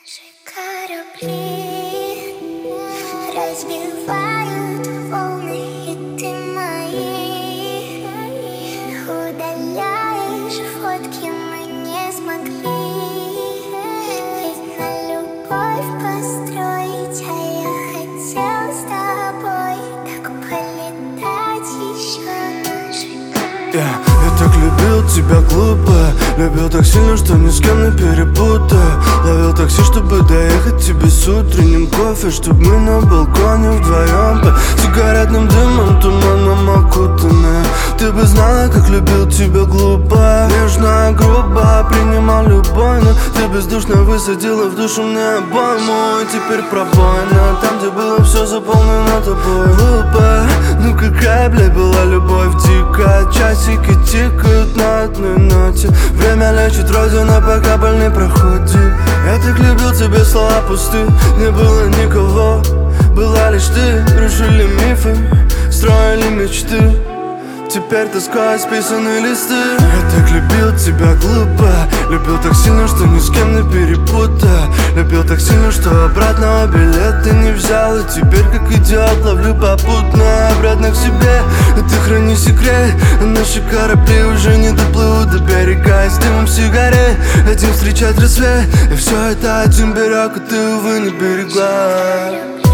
Наши корабли разбивают волны, и ты мои удаляешь фотки, мы не смогли ведь на любовь построить, а я хотел с тобой так полетать еще наши. Я так любил тебя глупо, любил так сильно, что ни с кем не перепутаю. Ловил такси, чтобы доехать тебе с утренним кофе, чтобы мы на балконе вдвоем по сигаретным дымом, туманом окутаны. Ты бы знала, как любил тебя глупо, нежно, грубо принимал любой, но ты бездушно высадила в душу мне обойму. И теперь пробоина, там, где было все заполнено тобой. Глупо, ну какая, блядь, была любовь дикая. Часики тикают на одной ноте, время лечит родина, пока боль не проходит. Я так любил тебя, слова пусты, не было никого, была лишь ты. Рушили мифы, строили мечты, теперь тоска исписанные листы. Я так любил тебя глупо, любил так сильно, что ни с кем не перепутаю. Любил так сильно, что обратного билета не взял. И теперь как идиот ловлю попутно обратно к себе. Но ты храни секрет, наши корабли уже не доплывут до берега. И с дымом сигарет один встречать рассвет, и все это один берег, а ты, увы, не берегла.